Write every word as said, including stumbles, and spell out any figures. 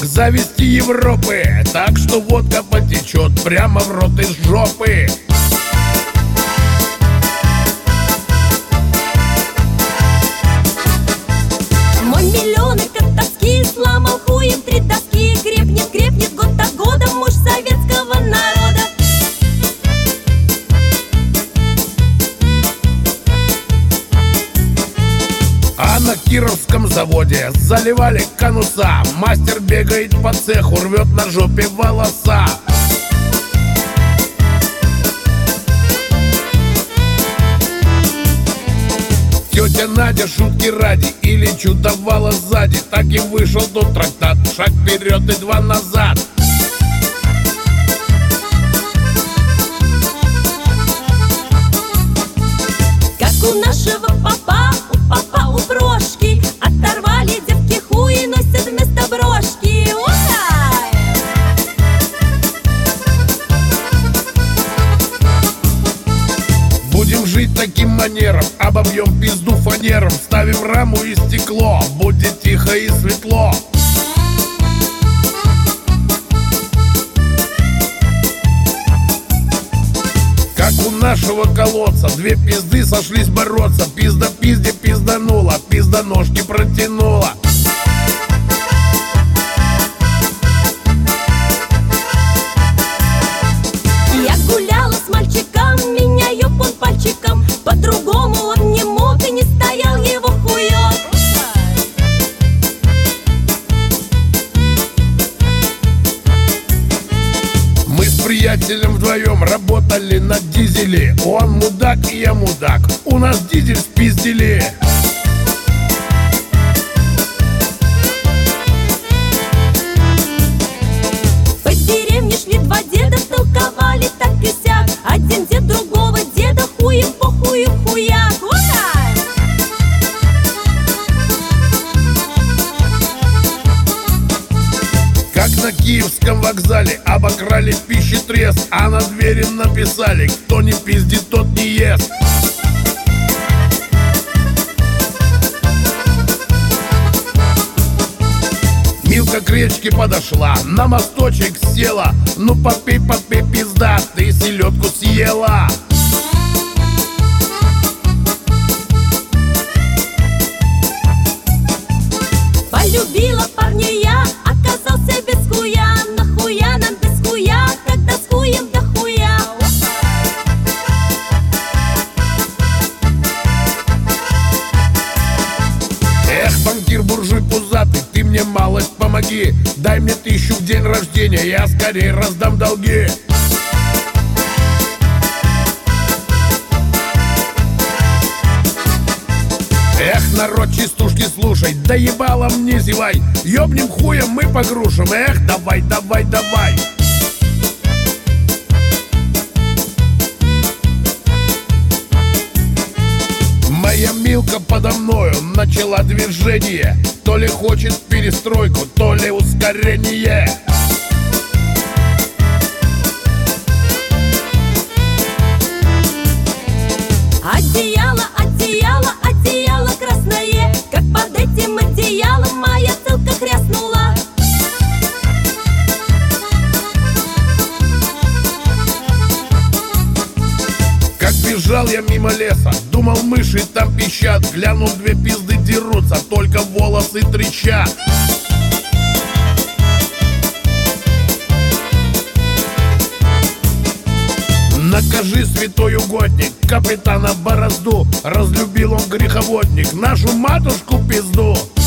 завести Европы, так что водка потечет прямо в рот из жопы. Мой миллионы как тоски сломал хуем три доски. Крепнет, крепнет год от года муж советского народа. А на Кировском заводе заливали конуса. Мастер бегает по цеху, рвет на жопе волоса. Тетя Надя шутки ради или чудовала сзади. Так и вышел тот трактат, шаг вперед и два назад. Как у нашего папа, у папа у брошки оторвали девки хуи, носят вместо брошки. Ура! Будем жить таким манером, обобьем пизду фанером, ставим раму и стекло, будет тихо и светло. Как у нашего колодца две пизды сошлись бороться. Пизда пизде пизданула, пизда ножки протянула. Я гуляла с мальчиком, меняю он пальчиком. По-другому он не мог и не стоял его хуёк. Мы с приятелем вдвоем работали на дизеле. Он мудак и я мудак, у нас дизель спиздили. По деревне шли два деда, толковали так и сяк. Один дед другого деда хуем по хую хуяк. Ура! Как на Киевском вокзале обокрали пищетрез, а на двери написали: кто не пиздит, тот не ест. Милка к речке подошла, на мосточек села. Ну попей, попей, пизда, ты селедку съела. Полюбила парня я, оказался без хуя. Нахуя нам без хуя, когда с хуем до хуя. Эх, банкир буржуй пузатый, ты мне малость помоги. Дай мне тысячу в день рождения, я скорее раздам долги. Эх, народ частушки слушай, да ебалом не зевай. Ёбнем хуем мы по грушам, эх, давай, давай, давай. Моя Милка подо мною начала движение. То ли хочет перестройку, то ли ускорение. Одеяло, одеяло, одеяло красное. Как под этим одеялом моя целка хряснула. Как бежал я мимо леса, думал, мыши там пищат. Глянул, две пизды дерутся, только волосы трещат. Накажи, святой угодник, капитана Борозду. Разлюбил он греховодник нашу матушку пизду.